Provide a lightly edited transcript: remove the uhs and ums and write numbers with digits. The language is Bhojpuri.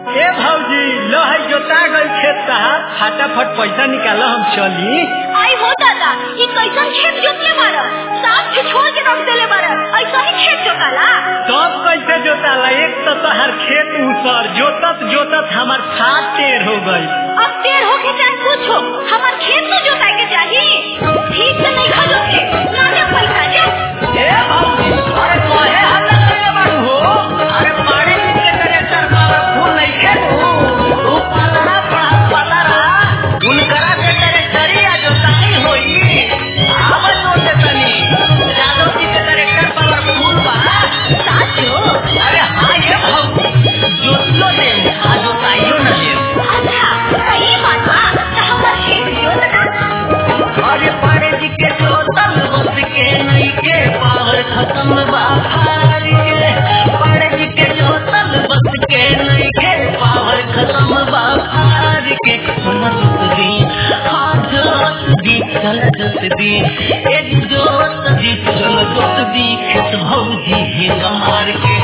ए भौजी लो है जोता गई खेत साहब फटाफट पैसा निकालो हम चली। आई हो दादा ये कैसन खेत जोतले बारा साफ छोड़ के रख देले बारा ऐसा ही खेत जोताला। तब कैसे जोताला एक तो हर खेत ऊसर जोतत जोतत हमार खाद टेढ़ हो गई। अब टेढ़ हो के चाहे कुछ हो हमार खेत तो जोताए के चाहिए ठीक से नहीं खा जोते ना दे पैसा जे। ए भौजी अरे कोहे हम ले बाड़ू हो अरे मारे के ट्रैक्टर वाला फूल नहीं खेत ओ पालरा पालरा उनकरा के ट्रैक्टरिया जोताई होई आवा जोते तनी जादो की के ट्रैक्टर वाला फूल बा साचो। अरे हां ये भौजी जोतलो दे आ जोताइयो न दे। अच्छा सही बात बा त हमार खेत जोतना। अरे पारे जी के जोतल बस के नहीं के पावर खत्म बा हारी के पारे जी के जोतल बस के नहीं के पावर खत्म बा हारी के मन जोत दी हां जोत दी चल जोत दी एक जोत दी चल जोत दी खेत भौजी ही मार के